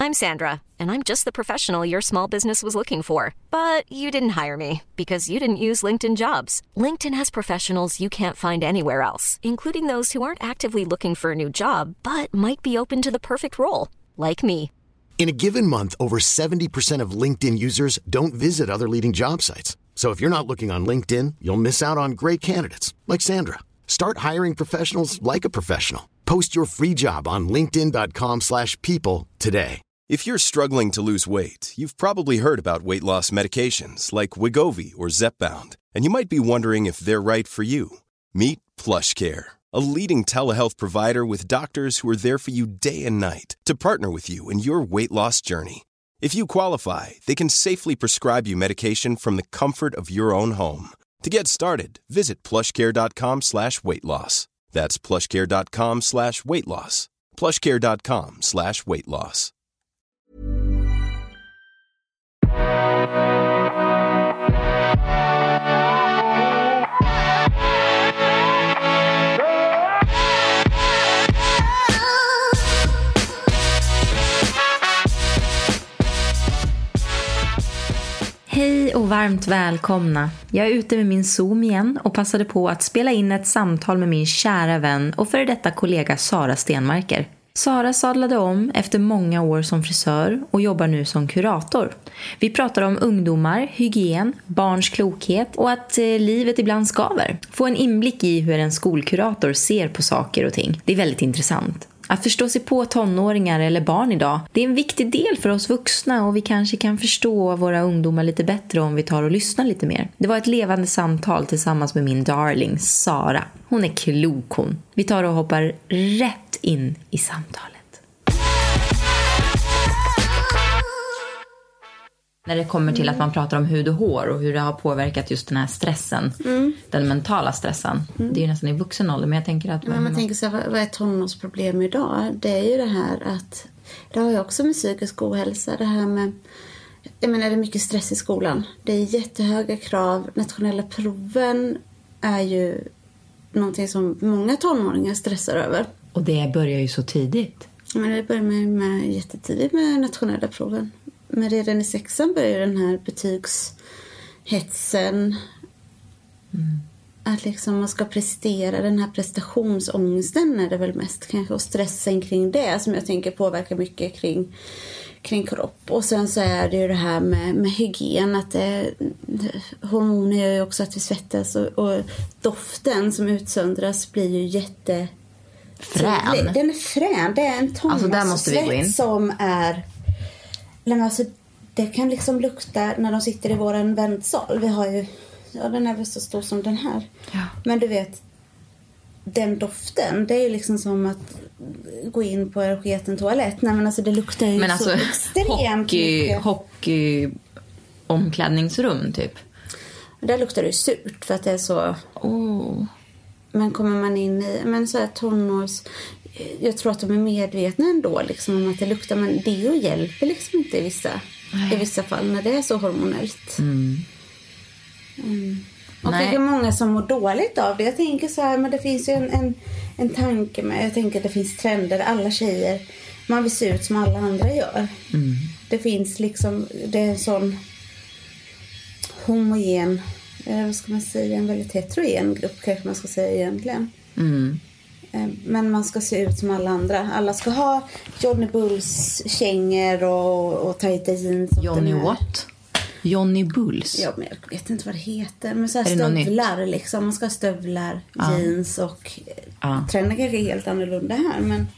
I'm Sandra, and I'm just the professional your small business was looking for. But you didn't hire me because you didn't use LinkedIn Jobs. LinkedIn has professionals you can't find anywhere else, including those who aren't actively looking for a new job, but might be open to the perfect role, like me. In a given month, over 70% of LinkedIn users don't visit other leading job sites. So if you're not looking on LinkedIn, you'll miss out on great candidates like Sandra. Start hiring professionals like a professional. Post your free job on linkedin.com/people today. If you're struggling to lose weight, you've probably heard about weight loss medications like Wegovy or Zepbound, and you might be wondering if they're right for you. Meet PlushCare, a leading telehealth provider with doctors who are there for you day and night to partner with you in your weight loss journey. If you qualify, they can safely prescribe you medication from the comfort of your own home. To get started, visit plushcare.com/weightloss. That's plushcare.com/weightloss. plushcare.com/weightloss. Hej och varmt välkomna. Jag är ute med min Zoom igen och passade på att spela in ett samtal med min kära vän och före detta kollega Sara Stenmarker. Sara sadlade om efter många år som frisör och jobbar nu som kurator. Vi pratar om ungdomar, hygien, barns klokhet och att livet ibland skaver. Få en inblick i hur en skolkurator ser på saker och ting. Det är väldigt intressant. Att förstå sig på tonåringar eller barn idag, det är en viktig del för oss vuxna och vi kanske kan förstå våra ungdomar lite bättre om vi tar och lyssnar lite mer. Det var ett levande samtal tillsammans med min darling Sara. Hon är klok hon. Vi tar och hoppar rätt in i samtalet. När det kommer till att man pratar om hud och hår och hur det har påverkat just den här stressen, den mentala stressen. Det är ju nästan i vuxen ålder, men jag tänker att... Men man tänker så här, vad är tonårsproblem idag? Det är ju det här att, det har ju också med psykisk ohälsa, det här med, jag menar det är mycket stress i skolan. Det är jättehöga krav, nationella proven är ju någonting som många tonåringar stressar över. Och det börjar ju så tidigt. Men det börjar med jättetidigt med nationella proven. Men redan i 6:an börjar den här betygshetsen. Att liksom man ska prestera, den här prestationsångesten är det väl mest kanske. Och stressen kring det som jag tänker påverkar mycket kring kropp. Och sen så är det ju det här med hygien. Att hormoner gör ju också att vi svettas. Och doften som utsöndras blir ju jätte... Frän. Den är frän. Det är en tonårssvett som är... Men alltså, det kan liksom lukta när de sitter i våran väntsal. Vi har ju, den är väl så stor som den här. Ja. Men du vet, den doften, det är ju liksom som att gå in på en sketen toalett. Nej, men alltså det luktar ju så extremt mycket. Hockey omklädningsrum typ. Där luktar det ju surt för att det är så... Men kommer man in i, men så här tonårs... Jag tror att de är medvetna ändå liksom, om att det luktar. Men det hjälper liksom inte i vissa fall när det är så hormonellt. Och det är många som mår dåligt av det. Jag tänker så här, men det finns ju en tanke med. Jag tänker att det finns trender. Alla tjejer, man vill se ut som alla andra gör. Det finns liksom, det är en sån homogen, vad ska man säga, en väldigt heterogen grupp kanske man ska säga egentligen. Men man ska se ut som alla andra. Alla ska ha Johnny Bulls kängor och tajta jeans. Johnny what? Johnny Bulls? Ja, men jag vet inte vad det heter. Men så här stövlar liksom. Man ska ha stövlar, jeans och... Trenden kanske är helt annorlunda här. Men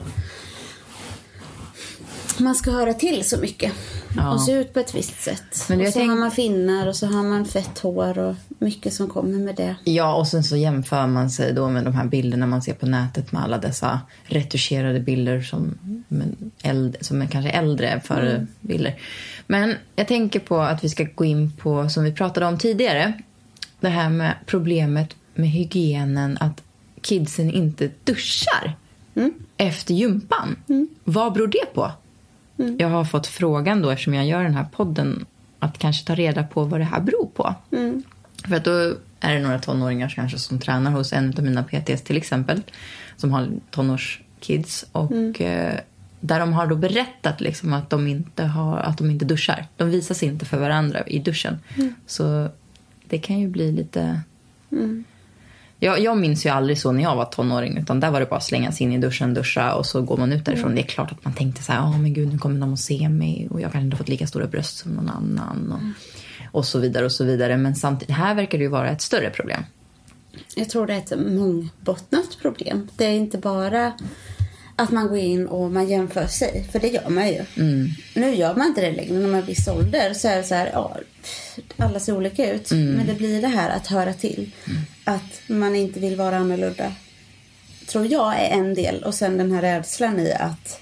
man ska höra till så mycket. Och se ut på ett visst sätt. Men och så har man finnar och så har man fett hår och mycket som kommer med det. Ja, och sen så jämför man sig då med de här bilderna man ser på nätet med alla dessa retuscherade bilder som är kanske äldre förebilder. Men jag tänker på att vi ska gå in på, som vi pratade om tidigare, det här med problemet med hygienen, att kidsen inte duschar efter gympan. Vad beror det på? Jag har fått frågan då, eftersom jag gör den här podden, att kanske ta reda på vad det här beror på. För att då är det några tonåringar kanske som tränar hos en av mina PTs till exempel, som har tonårskids. Och där de har då berättat liksom att de inte duschar. De visar sig inte för varandra i duschen. Så det kan ju bli lite... Jag minns ju aldrig så när jag var tonåring, utan där var det bara slänga sig in i duschen, duscha och så går man ut därifrån. Det är klart att man tänkte så här, men gud, nu kommer de att se mig och jag kan inte ha fått lika stora bröst som någon annan och så vidare och så vidare. Men samtidigt, här verkar det ju vara ett större problem. Jag tror det är ett mångbottnat problem. Det är inte bara att man går in och man jämför sig, för det gör man ju. Nu gör man inte det längre när man blir viss ålder, så är det så här, alla ser olika ut. Men det blir det här att höra till. Att man inte vill vara annorlunda, tror jag är en del. Och sen den här rädslan i att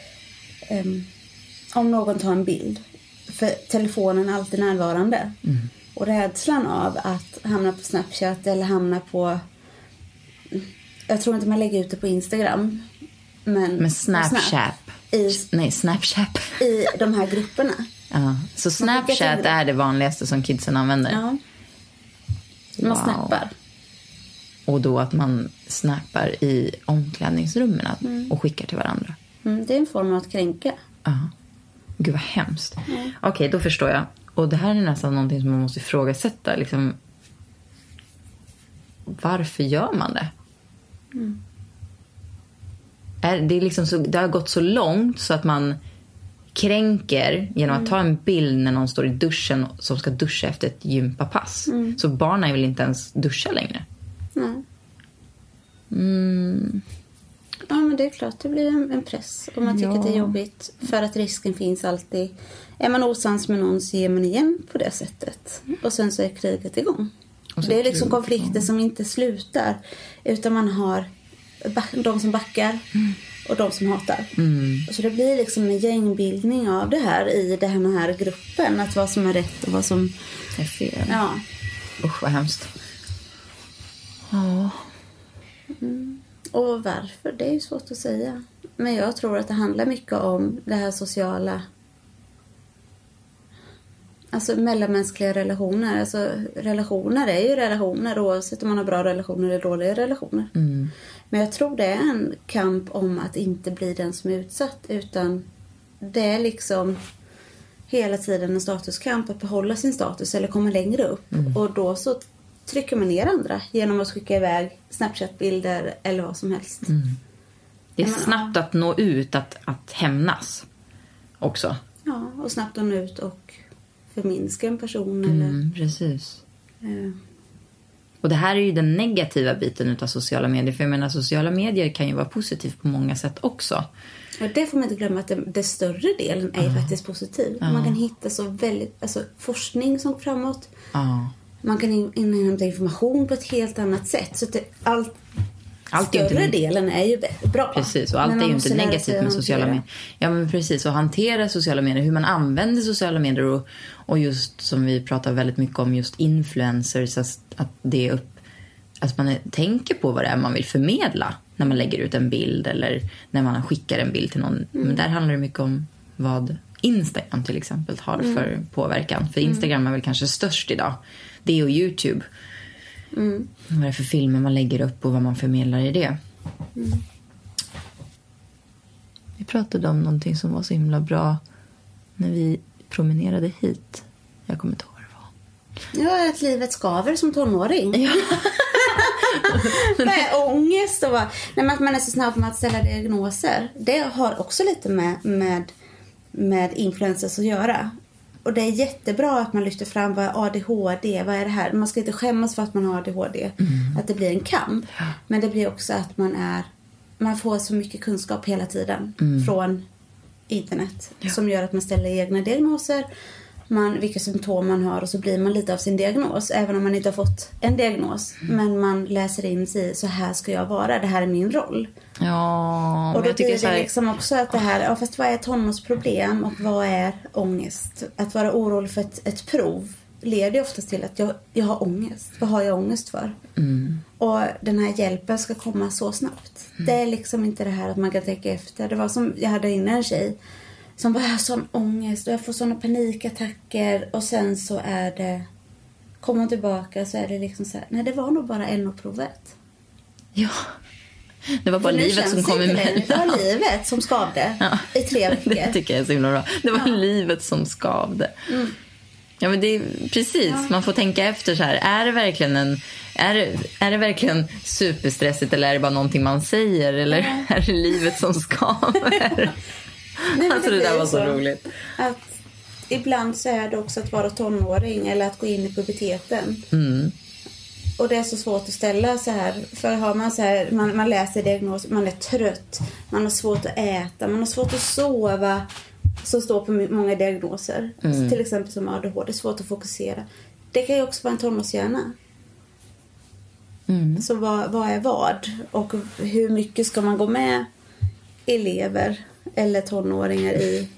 om någon tar en bild, för telefonen är alltid närvarande. Och rädslan av att hamna på Snapchat eller hamna på... Jag tror inte man lägger ut det på Instagram. Men Snapchat. Snapchat. I de här grupperna. Ja, så Snapchat är det vanligaste som kidsen använder. Ja. Man snappar. Och då att man snappar i omklädningsrummen och skickar till varandra. Det är en form av att kränka. Ja. Gud vad hemskt. Okej, då förstår jag. Och det här är nästan någonting som man måste ifrågasätta. Liksom, varför gör man det? Det är liksom så, det har gått så långt så att man kränker genom att ta en bild när någon står i duschen som ska duscha efter ett gympapass. Så barnen vill inte ens duscha längre. Ja, men det är klart, det blir en press om man tycker att det är jobbigt, för att risken finns alltid. Är man osams med någon så ger man igen på det sättet. Och sen så är kriget igång. Det är liksom konflikter som inte slutar, utan man har de som backar och de som hatar. Så det blir liksom en gängbildning av det här i den här gruppen, att vad som är rätt och vad som är fel. Ja. Usch, vad hemskt. Ja. Och varför? Det är ju svårt att säga. Men jag tror att det handlar mycket om det här sociala, alltså mellanmänskliga relationer. Alltså relationer är ju relationer, oavsett om man har bra relationer eller dåliga relationer. Men jag tror det är en kamp om att inte bli den som är utsatt, utan det är liksom hela tiden en statuskamp att behålla sin status eller komma längre upp. Och då så trycker man ner andra genom att skicka iväg Snapchat-bilder eller vad som helst. Det är snabbt att nå ut, att hämnas också. Ja, och snabbt att nå ut och förminska en person. Eller, precis. Och det här är ju den negativa biten av sociala medier. För jag menar, sociala medier kan ju vara positivt på många sätt också. Och det får man inte glömma, att det större delen är faktiskt positiv. Man kan hitta så väldigt, alltså forskning som går framåt. Man kan inhämta information på ett helt annat sätt. Så att allt större inte delen är ju bra. Precis, och allt är ju inte negativt med sociala medier. Ja, men precis, och hantera sociala medier, hur man använder sociala medier och just som vi pratar väldigt mycket om, just influencers, att det är att man tänker på vad det är man vill förmedla när man lägger ut en bild eller när man skickar en bild till någon. Men där handlar det mycket om vad Instagram till exempel har för påverkan. För Instagram är väl kanske störst idag. Det och YouTube. Vad är det för filmer man lägger upp och vad man förmedlar i det. Vi pratade om någonting som var så himla bra när vi promenerade hit. Jag kommer inte ihåg vad det var. Ja, att livet skaver som tonåring. Ja. Med ångest och att man är så snabb med att ställa diagnoser. Det har också lite med influencers att göra. Och det är jättebra att man lyfter fram vad är ADHD, vad är det här. Man ska inte skämmas för att man har ADHD. Att det blir en kamp. Men det blir också att man får så mycket kunskap hela tiden från internet. Som gör att man ställer egna diagnoser. Vilka symptom man har, och så blir man lite av sin diagnos. Även om man inte har fått en diagnos. Men man läser in sig, så här ska jag vara, det här är min roll. Ja, och då blir det liksom också att det här, fast vad är tonårsproblem och vad är ångest? Att vara orolig för ett prov leder oftast till att jag har ångest. Vad har jag ångest för? Och den här hjälpen ska komma så snabbt. Det är liksom inte det här att man kan tänka efter. Det var som, jag hade inne en tjej som bara har sån ångest och jag får såna panikattacker, och sen så kommer hon tillbaka så är det liksom så här, nej, det var nog bara NO-provet. Ja. Det var bara livet som kom emellan. Det var livet som skavde i 3 veckor. Det tycker jag är så himla bra. Det var livet som skavde. Ja, men det är precis. Man får tänka efter så här. Är det verkligen superstressigt eller är det bara någonting man säger? Eller är det livet som skaver? Nej, alltså det där var så roligt. Att ibland så är det också att vara tonåring eller att gå in i puberteten. Och det är så svårt att ställa så här. För har man så här, man läser diagnos, man är trött, man har svårt att äta, man har svårt att sova, som står på många diagnoser. Till exempel som ADHD, det är svårt att fokusera. Det kan ju också vara en tonårshjärna. Så vad är vad? Och hur mycket ska man gå med elever eller tonåringar i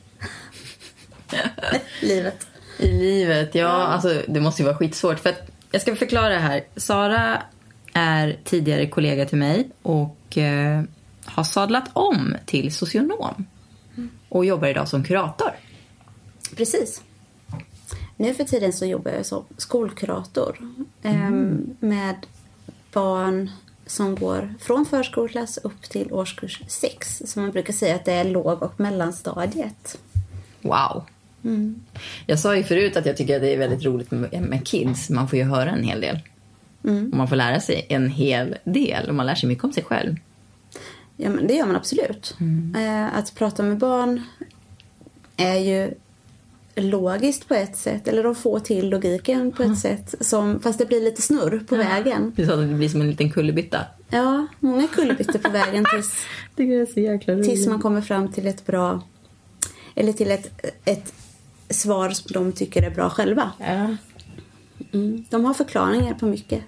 livet? I livet, alltså det måste ju vara skitsvårt. För att jag ska förklara det här. Sara är tidigare kollega till mig och har sadlat om till socionom. Och jobbar idag som kurator. Precis. Nu för tiden så jobbar jag som skolkurator. Med barn som går från förskoleklass upp till årskurs 6. Så man brukar säga att det är låg- och mellanstadiet. Wow. Jag sa ju förut att jag tycker att det är väldigt roligt med kids. Man får ju höra en hel del. Och man får lära sig en hel del. Och man lär sig mycket om sig själv. Ja, men det gör man absolut. Att prata med barn är ju logiskt på ett sätt. Eller att få till logiken på ett sätt. Fast det blir lite snurr på vägen. Det blir som en liten kullerbytta. Ja, många kullerbyttor på vägen tills man kommer fram till ett bra... Eller till ett svar som de tycker är bra själva. Ja. De har förklaringar på mycket.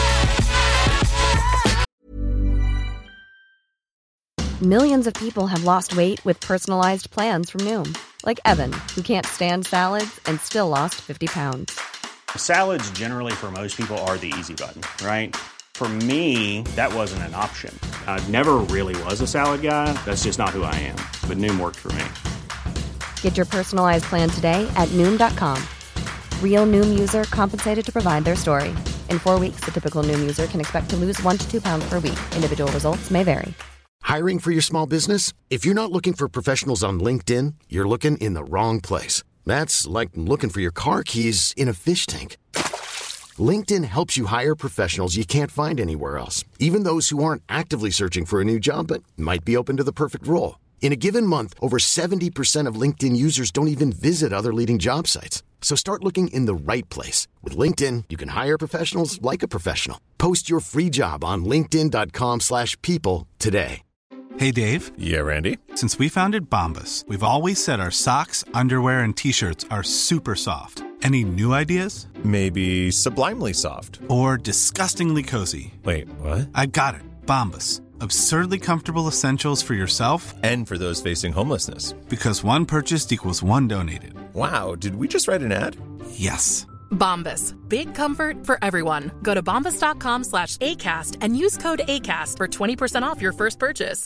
Millions of people have lost weight with personalized plans from Noom. Like Evan, who can't stand salads and still lost 50 pounds. Salads generally for most people are the easy button, right? For me, that wasn't an option. I never really was a salad guy. That's just not who I am. But Noom worked for me. Get your personalized plan today at Noom.com. Real Noom user compensated to provide their story. In 4 weeks, the typical Noom user can expect to lose 1 to 2 pounds per week. Individual results may vary. Hiring for your small business? If you're not looking for professionals on LinkedIn, you're looking in the wrong place. That's like looking for your car keys in a fish tank. LinkedIn helps you hire professionals you can't find anywhere else, even those who aren't actively searching for a new job but might be open to the perfect role. In a given month, over 70% of LinkedIn users don't even visit other leading job sites. So start looking in the right place. With LinkedIn, you can hire professionals like a professional. Post your free job on linkedin.com/people today. Hey, Dave. Yeah, Randy. Since we founded Bombas, we've always said our socks, underwear, and T-shirts are super soft. Any new ideas? Maybe sublimely soft. Or disgustingly cozy. Wait, what? I got it. Bombas. Absurdly comfortable essentials for yourself and for those facing homelessness. Because one purchased equals one donated. Wow, did we just write an ad? Yes. Bombas. Big comfort for everyone. Go to bombas.com/ACAST and use code ACAST for 20% off your first purchase.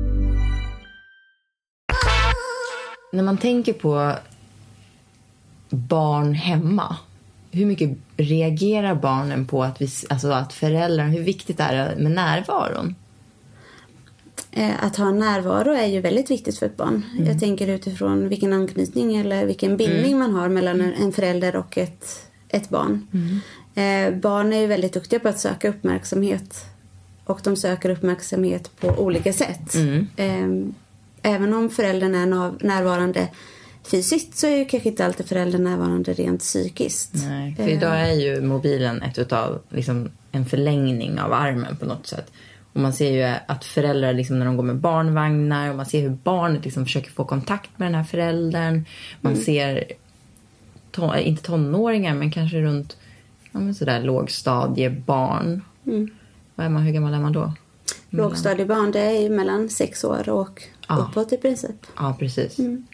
När man tänker på barn hemma, hur mycket reagerar barnen på att föräldrarna, hur viktigt är det med närvaron? Att ha närvaro är ju väldigt viktigt för ett barn. Jag tänker utifrån vilken anknytning eller vilken bindning man har mellan en förälder och ett barn. Barn är ju väldigt duktiga på att söka uppmärksamhet. Och de söker uppmärksamhet på olika sätt. Även om föräldern är närvarande fysiskt så är ju kanske inte alltid föräldern närvarande rent psykiskt. Nej, för idag är ju mobilen en förlängning av armen på något sätt. Och man ser ju att föräldrar när de går med barnvagnar och man ser hur barnet försöker få kontakt med den här föräldern. Man ser, inte tonåringar men kanske runt lågstadiebarn. Hur gammal är man då? Lågstadiebarn, det är ju mellan 6 år och uppåt i princip. Ja, precis.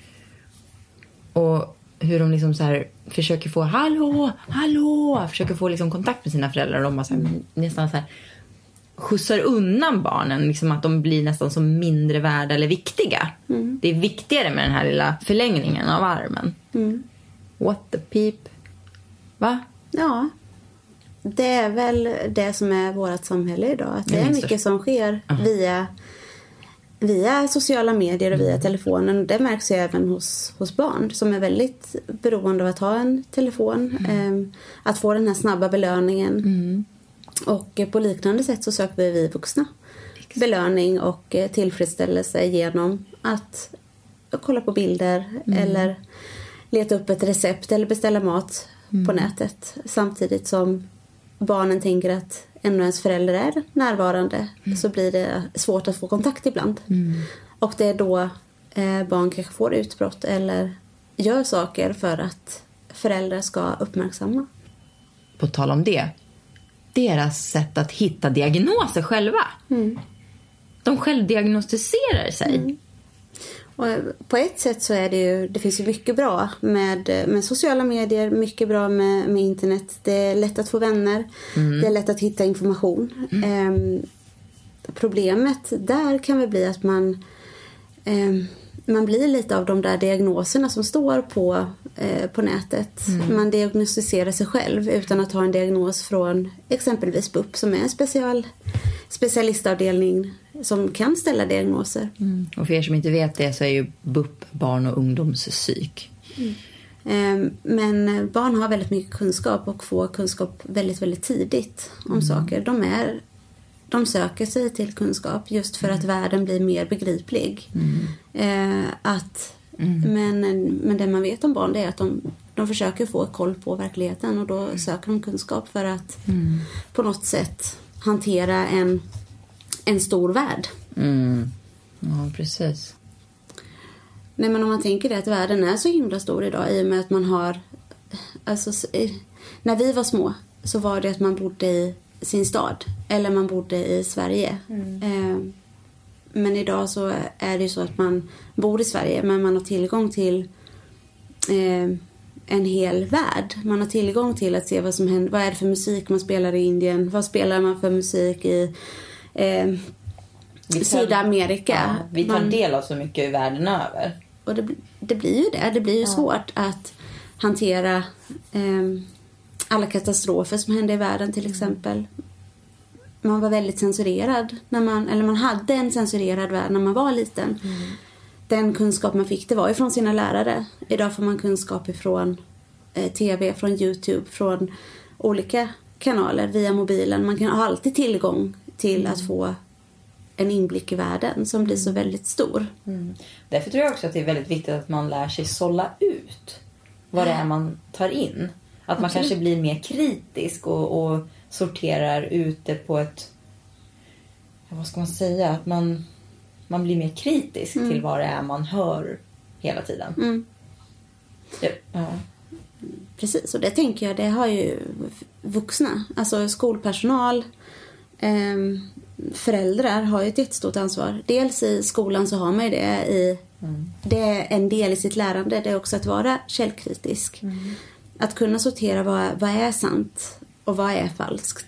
Och hur de försöker få hallå, försöker få kontakt med sina föräldrar och de nästan skjutsar undan barnen, att de blir nästan som mindre värda eller viktiga. Det är viktigare med den här lilla förlängningen av armen. What the peep? Va? Ja. det är väl det som är vårt samhälle idag. Att det är mycket som sker via sociala medier och via telefonen. Det märks ju även hos barn som är väldigt beroende av att ha en telefon. Att få den här snabba belöningen. Och på liknande sätt så söker vi vuxna belöning och tillfredsställelse genom att kolla på bilder eller leta upp ett recept eller beställa mat på nätet. Samtidigt som barnen tänker att ännu ens förälder är närvarande så blir det svårt att få kontakt ibland. Och det är då barn kanske får utbrott eller gör saker för att föräldrar ska uppmärksamma. På tal om det, deras sätt att hitta diagnoser själva. De självdiagnostiserar sig. Och på ett sätt så är det finns ju mycket bra med sociala medier, mycket bra med internet. Det är lätt att få vänner, det är lätt att hitta information. Problemet där kan väl bli att man blir lite av de där diagnoserna som står på nätet. Man diagnostiserar sig själv utan att ha en diagnos från exempelvis BUP som är en specialistavdelning som kan ställa diagnoser. Och för er som inte vet det så är ju BUP barn- och ungdomspsyk. Men barn har väldigt mycket kunskap och får kunskap väldigt, väldigt tidigt om saker. De söker sig till kunskap just för att världen blir mer begriplig. Men det man vet om barn det är att de försöker få koll på verkligheten och då söker de kunskap för att på något sätt hantera en stor värld. Ja, precis. Nej, men om man tänker det att världen är så himla stor idag i och med att man har... Alltså, när vi var små så var det att man bodde i sin stad eller man bodde i Sverige. Men idag så är det ju så att man bor i Sverige men man har tillgång till en hel värld. Man har tillgång till att se vad som händer. Vad är det för musik man spelar i Indien? Vad spelar man för musik i Sydamerika? Ja, vi tar del av så mycket i världen över. Och det blir ju det. Det blir ju svårt att hantera alla katastrofer som händer i världen till exempel. Man var väldigt censurerad man hade en censurerad värld när man var liten. Den kunskap man fick det var ju från sina lärare. Idag får man kunskap ifrån tv, från YouTube, från olika kanaler via mobilen. Man kan ha alltid tillgång till att få en inblick i världen som blir så väldigt stor. Därför tror jag också att det är väldigt viktigt att man lär sig sålla ut vad det är man tar in. Att man kanske blir mer kritisk och sorterar ut det på ett... Vad ska man säga? Att man blir mer kritisk till vad det är man hör hela tiden. Ja. Precis, och det tänker jag, det har ju vuxna. Alltså skolpersonal, föräldrar har ju ett jättestort ansvar. Dels i skolan så har man ju det det är en del i sitt lärande. Det är också att vara källkritisk. Att kunna sortera vad är sant och vad är falskt.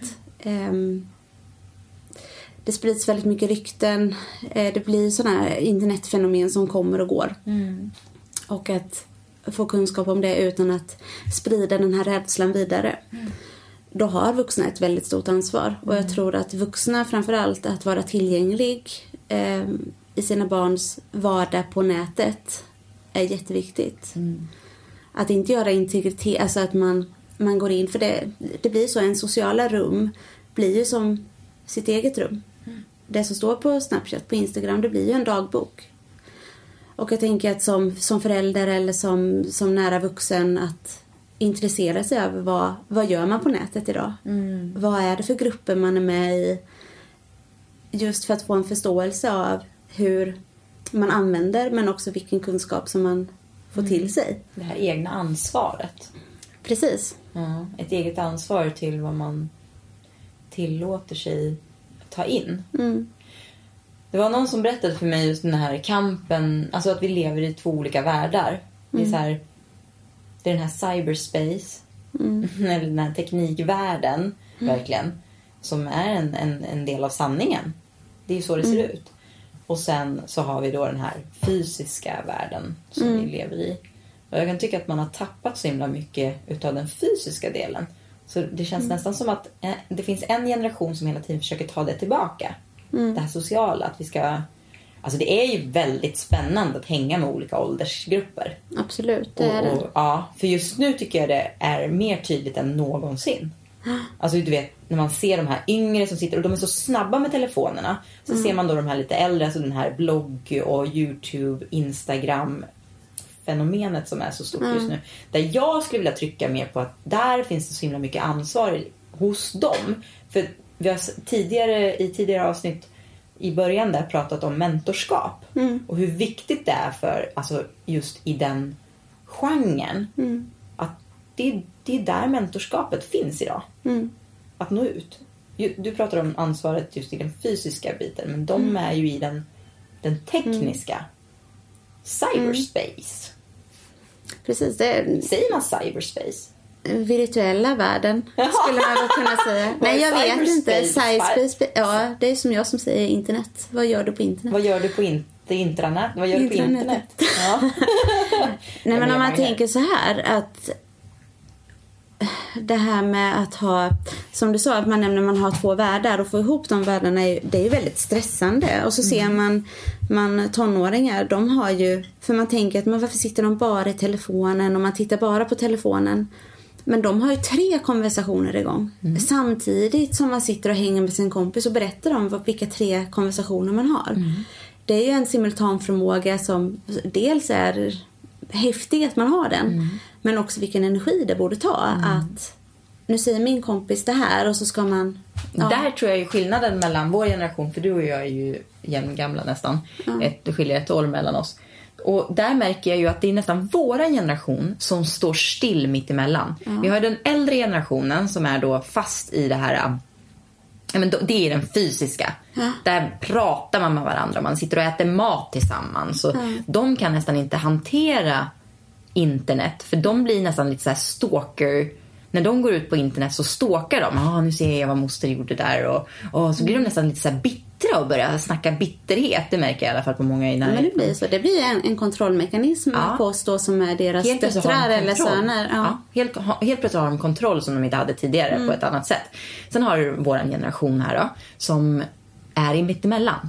Det sprids väldigt mycket rykten. Det blir sådana här internetfenomen som kommer och går. Och att få kunskap om det utan att sprida den här rädslan vidare. Då har vuxna ett väldigt stort ansvar. Och jag tror att vuxna framförallt att vara tillgänglig i sina barns vardag på nätet är jätteviktigt. Att inte göra integritet, alltså att man går in, för det blir så, en sociala rum blir ju som sitt eget rum. Det som står på Snapchat, på Instagram, det blir ju en dagbok. Och jag tänker att som förälder eller som nära vuxen att intressera sig över vad gör man på nätet idag? Vad är det för grupper man är med i? Just för att få en förståelse av hur man använder, men också vilken kunskap som man får till sig. Det här egna ansvaret. Precis. Ja, ett eget ansvar till vad man tillåter sig ta in. Det var någon som berättade för mig just den här kampen, alltså att vi lever i två olika världar. Det är så här, det är den här cyberspace eller den här teknikvärlden verkligen, som är en del av sanningen. Det är ju så det ser ut. Och sen så har vi då den här fysiska världen som vi lever i. Och jag kan tycka att man har tappat så himla mycket utav den fysiska delen. Så det känns nästan som att det finns en generation som hela tiden försöker ta det tillbaka. Det här sociala, att vi ska... Alltså det är ju väldigt spännande att hänga med olika åldersgrupper. Absolut, det är det. Ja, för just nu tycker jag det är mer tydligt än någonsin. Alltså du vet, när man ser de här yngre som sitter, och de är så snabba med telefonerna. Så ser man då de här lite äldre, alltså den här blogg och YouTube, Instagram fenomenet som är så stort just nu. Där jag skulle vilja trycka mer på att där finns det så himla mycket ansvar hos dem. För vi har i tidigare avsnitt i början där pratat om mentorskap. Och hur viktigt det är för, alltså just i den genren. Att det är där mentorskapet finns idag. Att nå ut. Du pratar om ansvaret just i den fysiska biten. Men de är ju i den tekniska cyberspace. Precis. Säger man cyberspace? Virtuella världen skulle man väl kunna säga. Nej, jag vet inte. Cyberspace. Ja, det är som jag som säger internet. Vad gör du på internet? Vad gör du på intranet? Vad gör du på internet? Ja. Nej, men om man tänker så här att det här med att ha, som du sa, att man har två världar och få ihop de världarna, det är ju väldigt stressande. Och så ser man tonåringar, de har ju, för man tänker att varför sitter de bara i telefonen och man tittar bara på telefonen. Men de har ju 3 konversationer igång. Samtidigt som man sitter och hänger med sin kompis och berättar om vilka 3 konversationer man har. Det är ju en simultanförmåga som dels är häftig att man har den. Men också vilken energi det borde ta. Att nu säger min kompis det här och så ska man... Ja. Där tror jag är skillnaden mellan vår generation. För du och jag är ju jämngamla nästan. Det skiljer 1 år mellan oss. Och där märker jag ju att det är nästan våran generation som står still mitt emellan. Vi har den äldre generationen som är då fast i det här... Men det är den fysiska. Där pratar man med varandra. Man sitter och äter mat tillsammans. Så de kan nästan inte hantera internet. För de blir nästan lite så här stalker. När de går ut på internet så stalkar de. Nu ser jag vad moster gjorde där. Och så blir de nästan lite så här bittra och börjar snacka bitterhet. Det märker jag i alla fall på många i närheten. Men det blir så. Det blir en kontrollmekanism på oss då som är deras döttrar eller söner. Helt plötsligt har de kontroll som de inte hade tidigare på ett annat sätt. Sen har du vår generation här då, som är i mittemellan.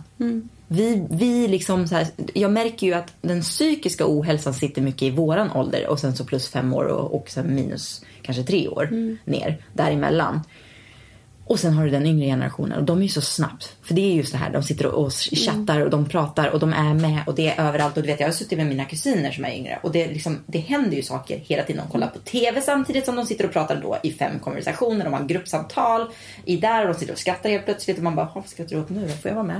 Vi liksom så här, jag märker ju att den psykiska ohälsan sitter mycket i våran ålder och sen så plus 5 år och sen minus kanske 3 år ner däremellan. Och sen har du den yngre generationen och de är ju så snabbt. För det är just det här, de sitter och chattar och de pratar och de är med och det är överallt. Och du vet, jag har suttit med mina kusiner som är yngre och det händer ju saker hela tiden. De kollar på tv samtidigt som de sitter och pratar då i 5 konversationer. De har gruppsamtal i där och de sitter och skrattar helt plötsligt och man bara, vad skrattar du åt nu? Får jag vara med?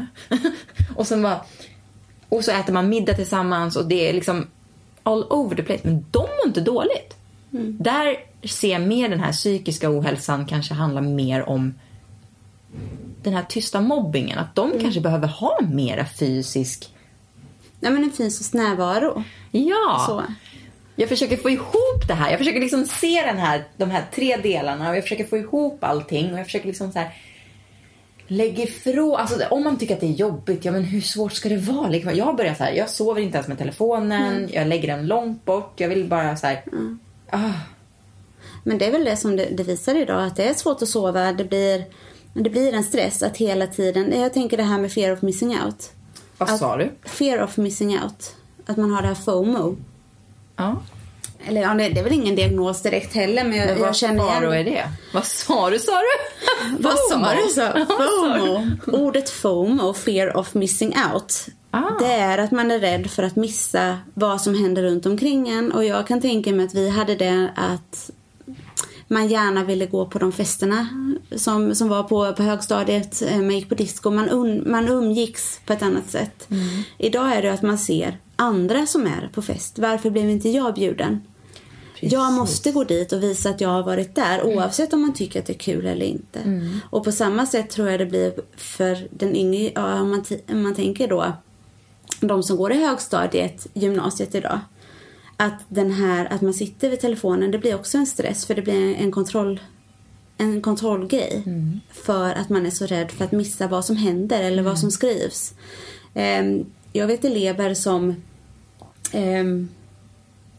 och så äter man middag tillsammans och det är liksom all over the place. Men de är inte dåligt. Där ser jag mer den här psykiska ohälsan kanske handlar mer om den här tysta mobbingen. Att de kanske behöver ha mera fysisk... Ja, men en fysisk närvaro. Ja. Så. Jag försöker få ihop det här. Jag försöker liksom se de här 3 delarna. Och jag försöker få ihop allting. Och jag försöker liksom så här... lägga ifrån... Alltså om man tycker att det är jobbigt. Ja, men hur svårt ska det vara? Jag börjar så här... Jag sover inte ens med telefonen. Jag lägger den långt bort. Jag vill bara så här... Men det är väl det som det visar idag. Att det är svårt att sova. Det blir en stress att hela tiden... Jag tänker det här med fear of missing out. Vad sa du? Fear of missing out. Att man har det här FOMO. Ja. Eller ja, det är väl ingen diagnos direkt heller. Men jag känner igen... Vad är det? Vad sa du? Vad sa du? FOMO. Ordet FOMO, fear of missing out. Det är att man är rädd för att missa vad som händer runt omkring en. Och jag kan tänka mig att vi hade det att man gärna ville gå på de festerna som var på högstadiet. Man gick på disco. Man umgicks på ett annat sätt. Idag är det att man ser andra som är på fest. Varför blev inte jag bjuden? Precis. Jag måste gå dit och visa att jag har varit där. Oavsett om man tycker att det är kul eller inte. Och på samma sätt tror jag det blir för den yngre. Om man tänker då de som går i högstadiet, gymnasiet idag, att man sitter vid telefonen, det blir också en stress för det blir en kontrollgrej för att man är så rädd för att missa vad som händer eller vad som skrivs. Jag vet elever som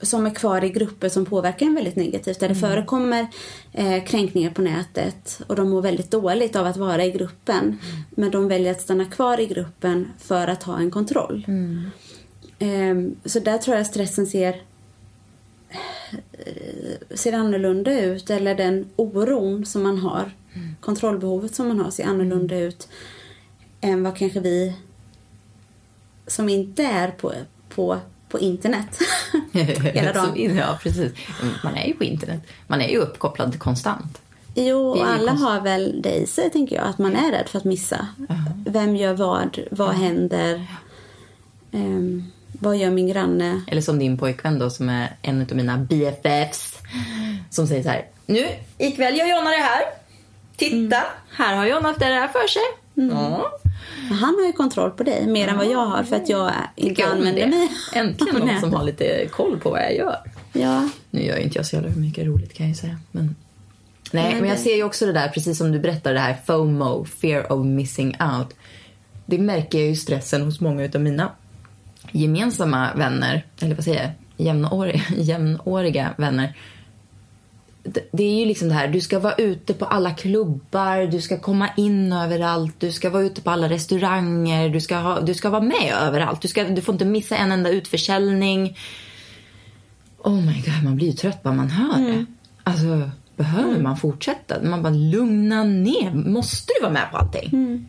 som är kvar i grupper som påverkar en väldigt negativt. Där det förekommer kränkningar på nätet. Och de mår väldigt dåligt av att vara i gruppen. Men de väljer att stanna kvar i gruppen för att ha en kontroll. Så där tror jag stressen ser annorlunda ut. Eller den oron som man har. Kontrollbehovet som man har ser annorlunda ut. Än vad kanske vi som inte är på internet hela dagen. Ja, precis. Man är ju på internet. Man är ju uppkopplad konstant. Jo, och alla har väl det i sig, tänker jag. Att man är rädd för att missa. Vem gör vad händer? Vad gör min granne? Eller som din pojkvän då, som är en av mina BFFs. Som säger så här: nu, ikväll gör Jonna det här. Titta, här har Jonna haft det här för sig. Han har ju kontroll på dig mer än vad jag har, för att jag inte använder mig. Äntligen någon som har lite koll på vad jag gör. Ja. Nu gör inte jag så jävla mycket roligt, kan jag säga. Men jag ser ju också det där, precis som du berättar, det här FOMO, fear of missing out. Det märker jag ju stressen hos många av mina gemensamma vänner, eller vad säger jag, jämnåriga vänner. Det är ju liksom det här, du ska vara ute på alla klubbar, du ska komma in överallt, du ska vara ute på alla restauranger, du ska vara med överallt, du får inte missa en enda utförsäljning. Oh my god, man blir ju trött bara man hör det. Alltså, behöver man fortsätta? Man bara, lugna ner, måste du vara med på allting?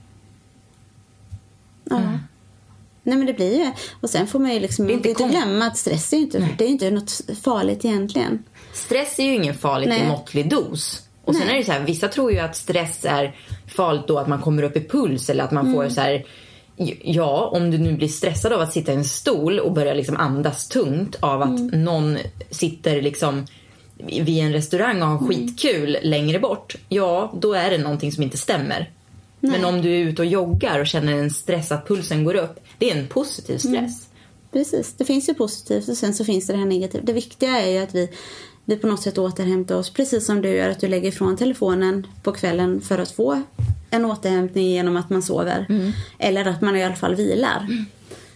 Ja. Nej, men det blir ju. Och sen får man ju liksom inte glömma att stress är inte, det är inte något farligt egentligen. Stress är ju ingen farligt i måttlig dos. Och sen är det så här, vissa tror ju att stress är farligt då att man kommer upp i puls, eller att man får så här, ja, om du nu blir stressad av att sitta i en stol och börja liksom andas tungt av att någon sitter liksom vid en restaurang och har skitkul längre bort, ja, då är det någonting som inte stämmer. Men om du är ute och joggar och känner en stress att pulsen går upp, det är en positiv stress. Precis, det finns ju positivt och sen så finns det här negativt. Det viktiga är ju att vi på något sätt återhämtar oss, precis som du gör, att du lägger ifrån telefonen på kvällen för att få en återhämtning genom att man sover. Eller att man i alla fall vilar.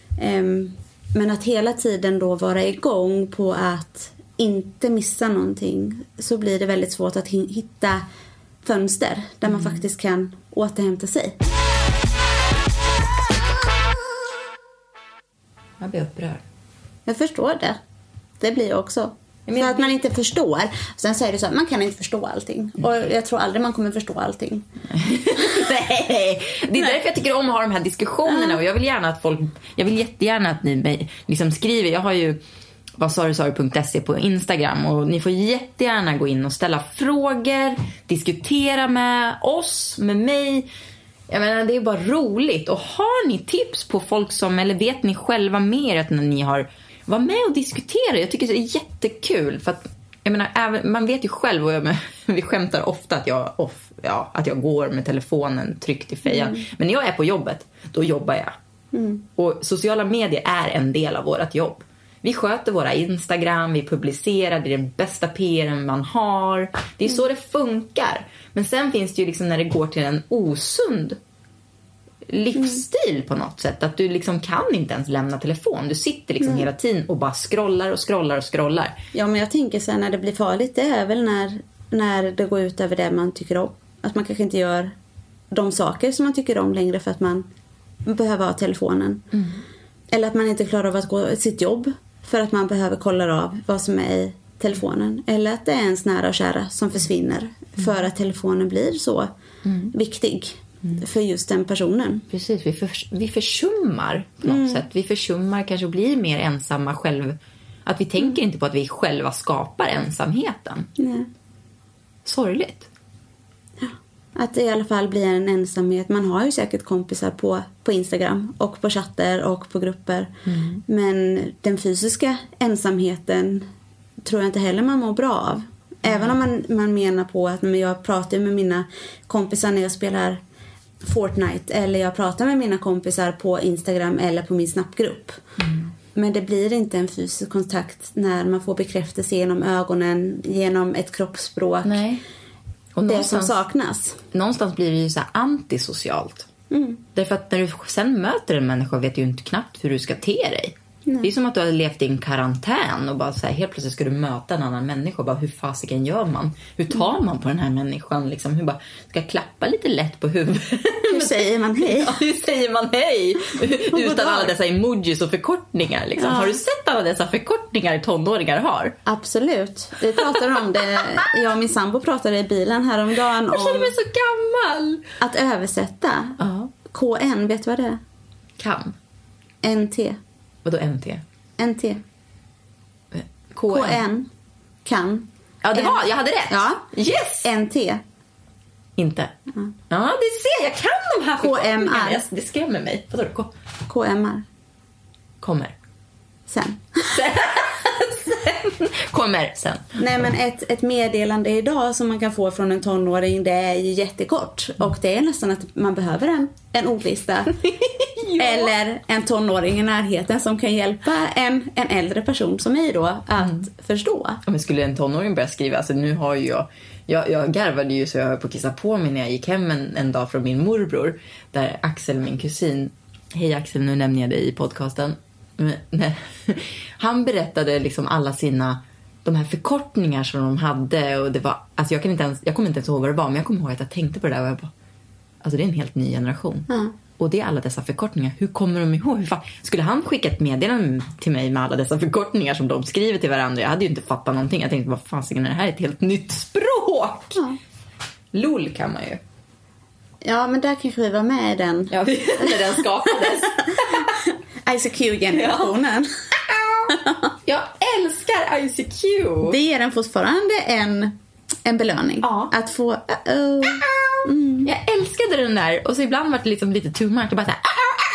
Men att hela tiden då vara igång på att inte missa någonting, så blir det väldigt svårt att hitta fönster där man faktiskt kan återhämta sig. Jag blir upprörd. Jag förstår det. Det blir jag också. För att man inte förstår. Sen säger du så här, man kan inte förstå allting. Och jag tror aldrig man kommer förstå allting. Nej, det är därför jag tycker om att ha de här diskussionerna. Och jag vill jättegärna att ni liksom skriver. Jag har ju vadsarusar.se på Instagram. Och ni får jättegärna gå in och ställa frågor. Diskutera med oss, med mig. Jag menar, det är bara roligt. Och har ni tips på folk som, eller vet ni själva mer att när ni har var med och diskutera? Jag tycker det är jättekul. För att, jag menar, man vet ju själv, och vi skämtar ofta att jag går med telefonen tryckt i fejan. Men när jag är på jobbet, då jobbar jag. Och sociala medier är en del av vårt jobb. Vi sköter våra Instagram, vi publicerar, det är den bästa PR:en man har. Det är så det funkar. Men sen finns det ju liksom när det går till en osund livsstil på något sätt. Att du liksom kan inte ens lämna telefon. Du sitter liksom hela tiden och bara scrollar. Ja, men jag tänker så här, när det blir farligt, det är väl när det går ut över det man tycker om. Att man kanske inte gör de saker som man tycker om längre för att man behöver ha telefonen. Eller att man inte klarar av att gå sitt jobb för att man behöver kolla av vad som är i telefonen. Eller att det är ens nära och kära som försvinner för att telefonen blir så viktig för just den personen. Precis, vi försummar på något sätt. Vi försummar, kanske blir mer ensamma själv. Att vi tänker inte på att vi själva skapar ensamheten. Sorgligt. Att det i alla fall blir en ensamhet. Man har ju säkert kompisar på Instagram och på chatter och på grupper. Men den fysiska ensamheten tror jag inte heller man mår bra av. Även om man menar på att när jag pratar med mina kompisar när jag spelar Fortnite, eller jag pratar med mina kompisar på Instagram eller på min snappgrupp. Men det blir inte en fysisk kontakt när man får bekräftelse genom ögonen, genom ett kroppsspråk. Nej. Och det som saknas. Någonstans blir det ju så här antisocialt. Därför att när du sen möter en människa vet du ju inte knappt hur du ska te dig. Det är som att du har levt i en karantän och bara så här, helt plötsligt ska du möta en annan människa och bara, hur fasiken gör man? Hur tar man på den här människan? Liksom, hur bara, ska klappa lite lätt på huvudet? Hur säger man hej? Ja, hur säger man hej? Utan alla dessa emojis och förkortningar. Liksom. Har du sett alla dessa förkortningar tonåringar har? Absolut. Vi pratade om det. Jag och min sambo pratade i bilen häromdagen om... Jag känner mig så gammal. Att översätta. KN, vet du vad det är? Kan. NT. Vadå NT? NT. KN. Kan. Ja, det var. Jag hade rätt. Ja. Yes. NT. Inte. Ja, det ser jag. Kan de här KMR. Det skrämmer mig. Vadå? KMR. Kommer. Sen. Kommer sen. Nej, men ett meddelande idag som man kan få från en tonåring, det är ju jättekort. Och det är nästan att man behöver en ordlista. Ja. Eller en tonåring i närheten som kan hjälpa en äldre person som mig då att förstå. Men skulle en tonåring börja skriva, alltså nu har ju jag garvade ju så jag höll på att kissa på mig när jag gick hem en dag från min morbror. Där Axel, min kusin, hej Axel, nu nämner jag dig i podcasten. Han berättade liksom alla de här förkortningar som de hade, och det var, alltså jag kommer inte ens ihåg vad det var, men jag kommer ihåg att jag tänkte på det där och jag bara, alltså det är en helt ny generation. Och det är alla dessa förkortningar. Hur kommer de ihåg? Skulle han skicka ett meddelande till mig med alla dessa förkortningar som de skriver till varandra? Jag hade ju inte fattat någonting. Jag tänkte, vad fan, det här är ett helt nytt språk. LOL kan man ju. Ja, men där kanske vi var med i den. Ja, när den skapades. ICQ-generationen. Jag älskar ICQ. Det ger den fortfarande en belöning. Ja. Att få... Jag älskade den där. Och så ibland var det liksom lite too much. Bara så här...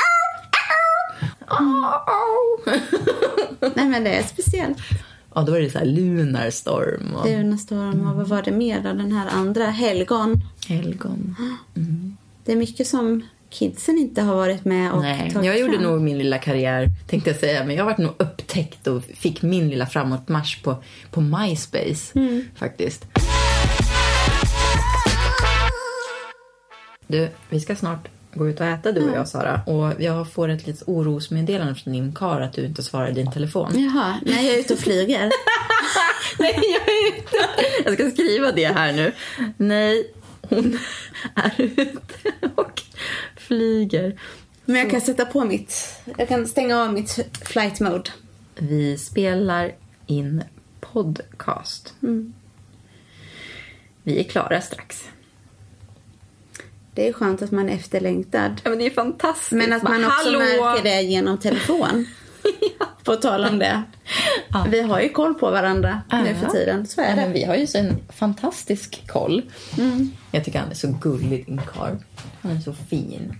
Nej, men det är speciellt. Ja, då var det så här Lunarstorm. Lunarstorm och vad var det mer då? Den här andra, Helgon. Det är mycket som kidsen inte har varit med och tagit jag gjorde fram. nog min lilla karriär, tänkte jag säga. Men jag har varit nog upptäckt och fick min lilla framåtmarsch på MySpace faktiskt. Du, vi ska snart gå ut och äta, du och jag, Sara. Och jag får ett litet orosmeddelande från din kar att du inte svarar din telefon. Jaha, nej, jag är ute och flyger. Nej, jag ska skriva det här nu. Nej, hon är ute och flyger. Men jag kan sätta på jag kan stänga av mitt flight mode. Vi spelar in podcast. Vi är klara strax. Det är skönt att man är efterlängd. Ja, men det är fantastiskt. Men att man också märker det genom telefon. På tal om det. Ja. Vi har ju koll på varandra nu för tiden. Så är det. Men vi har ju så en fantastisk koll. Jag tycker han är så gullig, din karl. Han är så fin.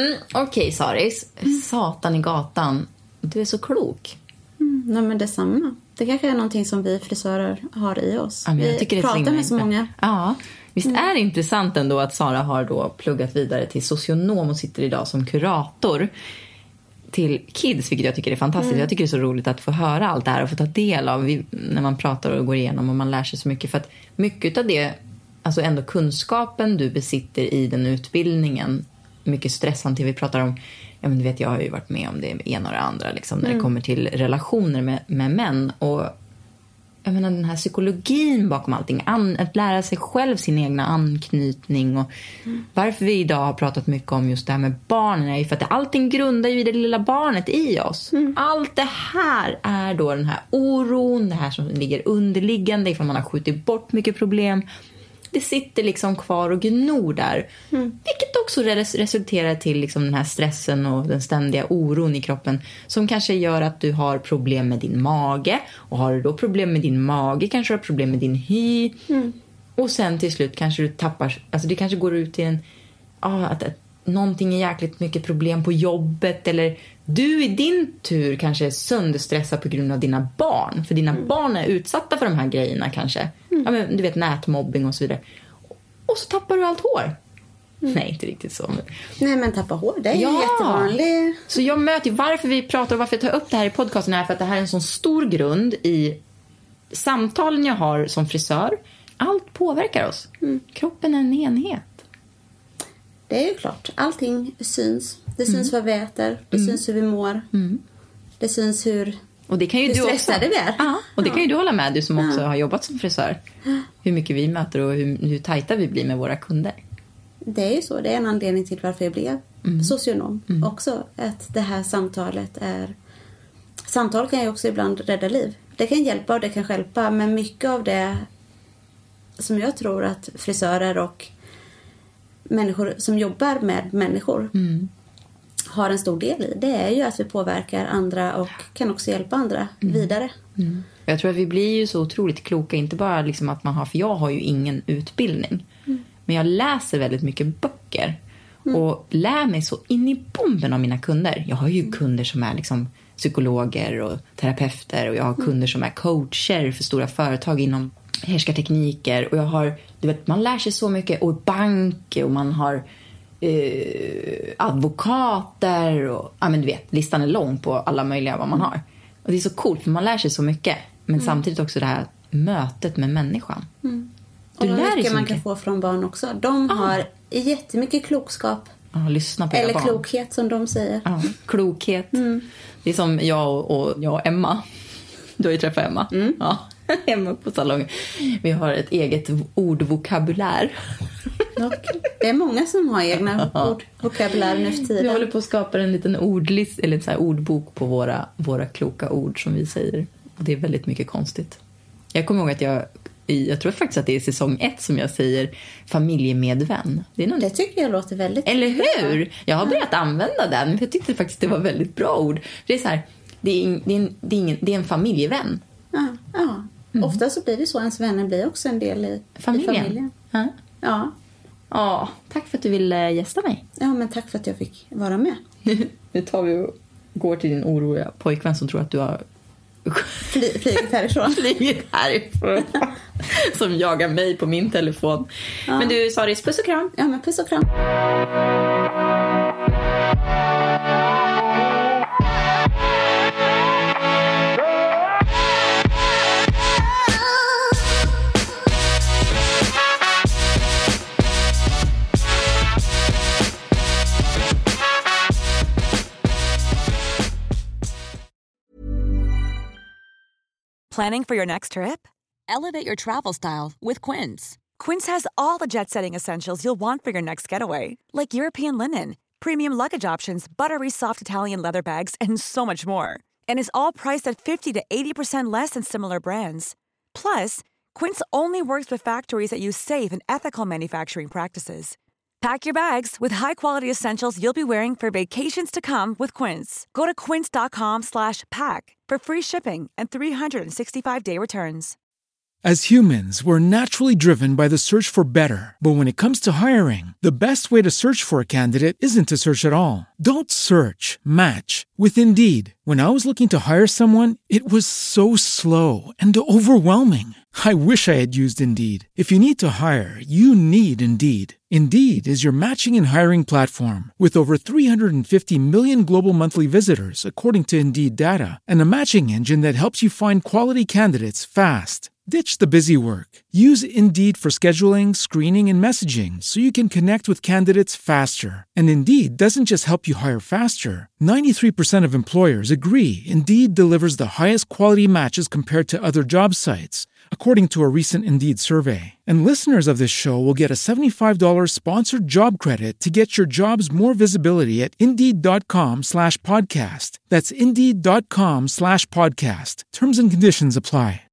Okej, Saris. Satan i gatan. Du är så klok. Nej, men detsamma. Det kanske är någonting som vi frisörer har i oss. Ja, vi pratar med så många. Ja. Visst är det intressant ändå att Sara har då pluggat vidare till socionom och sitter idag som kurator till kids, vilket jag tycker är fantastiskt. Jag tycker det är så roligt att få höra allt det här och få ta del av när man pratar och går igenom och man lär sig så mycket. För att mycket av det, alltså ändå kunskapen du besitter i den utbildningen, mycket stresshanterande, vi pratar om, ja men du vet, jag har ju varit med om det ena och det andra liksom, när det kommer till relationer med män, och jag menar den här psykologin bakom allting, att lära sig själv sin egna anknytning, och varför vi idag har pratat mycket om just det här med barnen är ju för att allting grundar ju i det lilla barnet i oss. Allt det här är då den här oron, det här som ligger underliggande ifall man har skjutit bort mycket problem. Det sitter liksom kvar och gnor där. Vilket också resulterar till liksom den här stressen och den ständiga oron i kroppen, som kanske gör att du har problem med din mage. Och har du då problem med din mage kanske du har problem med din hy. Och sen till slut kanske du tappar, alltså det kanske går ut i att någonting är jäkligt mycket problem på jobbet, eller du i din tur kanske är sönderstressad på grund av dina barn, för dina barn är utsatta för de här grejerna kanske. Ja, men du vet, nätmobbing och så vidare. Och så tappar du allt hår. Nej, inte riktigt så. Nej, men tappa hår, det är ju jättevanligt. Så jag möter varför vi pratar och varför jag tar upp det här i podcasten är för att det här är en sån stor grund i samtalen jag har som frisör. Allt påverkar oss. Kroppen är en enhet. Det är ju klart. Allting syns. Det syns vad vi äter. Det syns hur vi mår. Det syns hur och det kan ju stressade vi är. Och det kan ju du hålla med, du som också har jobbat som frisör. Hur mycket vi möter och hur tajta vi blir med våra kunder. Det är ju så. Det är en anledning till varför jag blev socionom. Också att det här samtalet är... Samtal kan ju också ibland rädda liv. Det kan hjälpa och det kan stjälpa. Men mycket av det som jag tror att frisörer och människor som jobbar med människor har en stor del i. Det är ju att vi påverkar andra och kan också hjälpa andra vidare. Jag tror att vi blir ju så otroligt kloka. Inte bara liksom att man har, för jag har ju ingen utbildning. Men jag läser väldigt mycket böcker. Och lär mig så in i bomben av mina kunder. Jag har ju kunder som är liksom psykologer och terapeuter. Och jag har kunder som är coacher för stora företag inom härskartekniker. Och jag har, du vet, man lär sig så mycket. Och bank och man har advokater. Och, ja men du vet, listan är lång på alla möjliga vad man har. Och det är så coolt för man lär sig så mycket. Men samtidigt också det här mötet med människan. Och vad mycket man kan få från barn också. De har jättemycket klokskap. Lyssna på eller barn. klokhet som de säger. Klokhet. Det är som jag och Emma. Du har ju träffat Emma. Ja, Emma på salongen. Vi har ett eget ordvokabulär. Det är många som har egna ordvokabulär nu för tiden. Vi håller på att skapa en liten ordlist eller en så här ordbok på våra kloka ord som vi säger. Och det är väldigt mycket konstigt. Jag kommer ihåg att jag tror faktiskt att det är säsong 1 som jag säger familjemedvän. Det tycker jag låter väldigt eller hur? bra. Jag har börjat använda den. Men jag tyckte faktiskt det var väldigt bra ord. Det är så här, det är en familjevän. Ja. Ofta så blir det så. Ens vänner blir också en del i familjen. Ja, tack för att du ville gästa mig. Ja, men tack för att jag fick vara med. Nu tar vi och går till din oroliga pojkvän som tror att du har flygit härifrån. Som jagar mig på min telefon. Men du, Saris, puss och kram. Ja, men puss och kram. Planning for your next trip? Elevate your travel style with Quince. Quince has all the jet-setting essentials you'll want for your next getaway, like European linen, premium luggage options, buttery soft Italian leather bags, and so much more. And is all priced at 50 to 80% less than similar brands. Plus, Quince only works with factories that use safe and ethical manufacturing practices. Pack your bags with high-quality essentials you'll be wearing for vacations to come with Quince. Go to quince.com/pack for free shipping and 365-day returns. As humans, we're naturally driven by the search for better. But when it comes to hiring, the best way to search for a candidate isn't to search at all. Don't search, match with Indeed. When I was looking to hire someone, it was so slow and overwhelming. I wish I had used Indeed. If you need to hire, you need Indeed. Indeed is your matching and hiring platform with over 350 million global monthly visitors, according to Indeed data, and a matching engine that helps you find quality candidates fast. Ditch the busy work. Use Indeed for scheduling, screening, and messaging so you can connect with candidates faster. And Indeed doesn't just help you hire faster. 93% of employers agree Indeed delivers the highest quality matches compared to other job sites, according to a recent Indeed survey. And listeners of this show will get a $75 sponsored job credit to get your jobs more visibility at Indeed.com/podcast. That's Indeed.com/podcast. Terms and conditions apply.